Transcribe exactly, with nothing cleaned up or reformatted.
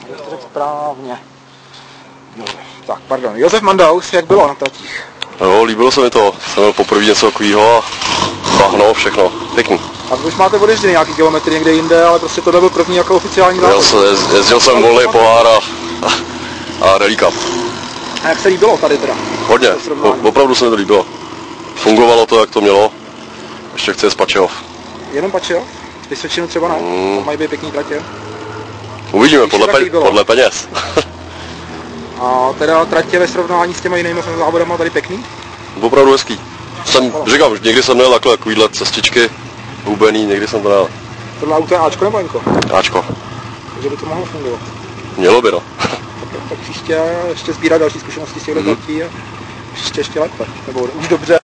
to řekl správně. No, tak, pardon. Josef Mandaus, jak bylo na tratích? Jo, líbilo se mi to. Jsem měl poprvé něco takového a bahno, všechno. Pěkný. A vy už máte odježděný nějaký kilometry někde jinde, ale prostě tohle byl první jako oficiální závod. Jezdil, jezdil, jezdil jsem volný pohár a, a rally cup. A jak se líbilo tady teda? Hodně, o, opravdu se mi to líbilo. Fungovalo to, jak to mělo. Ještě chci jet z Pačehov. Jenom Pačehov? Vysočinu třeba ne? Mm. Tam mají být pěkný tratě. Uvidíme, podle, pe, podle peněz. A teda tratě ve srovnání s těma jinými závodama tady pěkný? Opravdu hezký. Jsem, říkám, někdy jsem měl takhle takovýhle cestičky, hubený, někdy jsem to měl. Tohle auto je Ačko nebo Nko? Ačko. Takže by to mohlo fungovat. Mělo by, no. tak, tak příště ještě sbírat další zkušenosti z těchto tratí a příště ještě lépe. Nebo už dobře.